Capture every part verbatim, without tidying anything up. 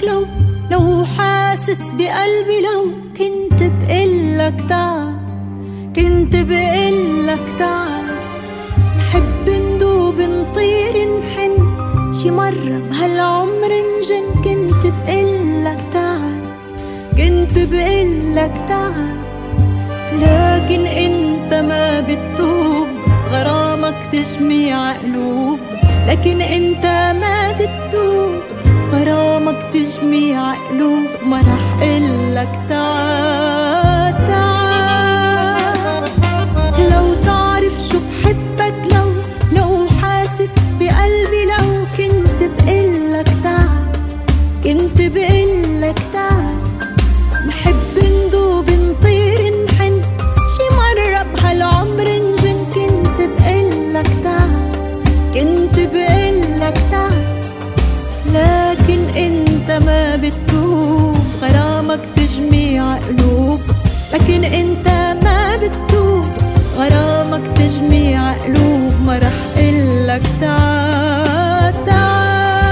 لو لو حاسس بقلبي لو كنت بقلك تعال، كنت بقلك تعال. نحب ندوب نطير نحن شي مرة بهالعمر نجن. كنت بقلك تعال، كنت بقلك تعال. لكن انت ما بتتوب، غرامك تجميع قلوب. لكن انت ما بتتوب، غرامك تجميع قلوب. ما رح قلك تعال تعال. لو تعرف شو بحبك لو لو حاسس بقلبي لو كنت بقلك تعال، كنت بقلك تعال. نحب ندوب نطير نحن شي مرة بهالعمر نجن. كنت بقلك تعال، كنت بقلك تعال. لكن انت ما بتتوب، غرامك تجميع قلوب. لكن انت ما بتتوب، غرامك تجميع قلوب. ما رح قلك تعال تعال.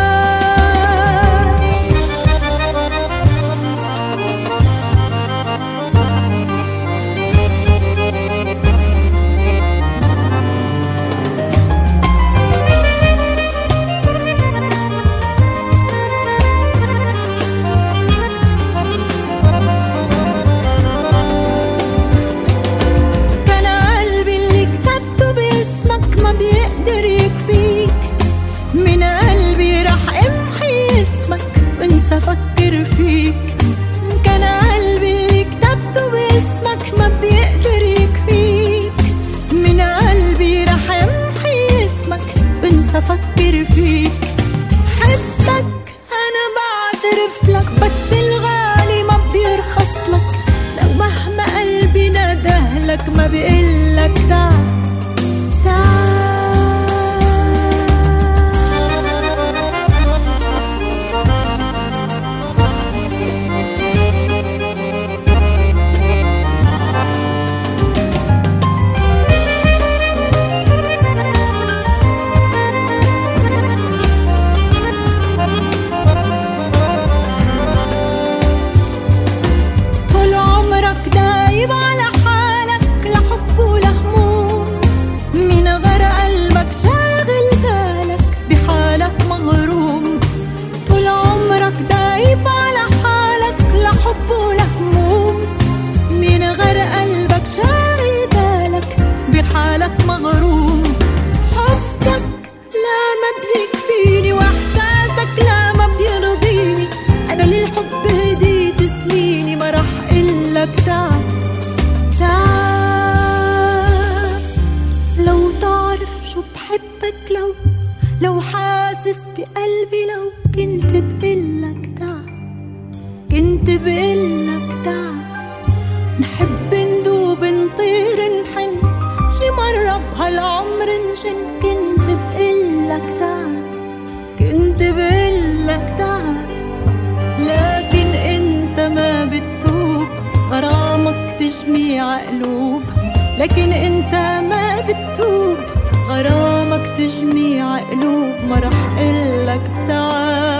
بيقدر يكفيك من قلبي، رح امحي اسمك وانسى فكر فيك. كان قلبي اللي كتبته باسمك ما بيقدر يكفيك. من قلبي رح امحي اسمك وانسى فكر فيك. حبك انا بعترف لك، بس الغالي ما بيرخص لك. لو مهما قلبي ندهلك ما بيقلك تعال تعال. حالك مغروم. حبك لا ما بيكفيني، واحساسك لا ما بيرضيني. انا للحب هديت سنيني. ما رح قلك تعال تعال. لو تعرف شو بحبك لو لو حاسس بقلبي لو كنت بقلك تعال، كنت بقلك تعال. نحب ندوب نطير نحن شي مرة بهالعمر نجن. كنت بقلك تعال، كنت بقلك تعال. لكن انت ما بتتوب، غرامك تجميع قلوب. لكن انت ما بتتوب، غرامك تجميع قلوب. ما رح قلك تعال.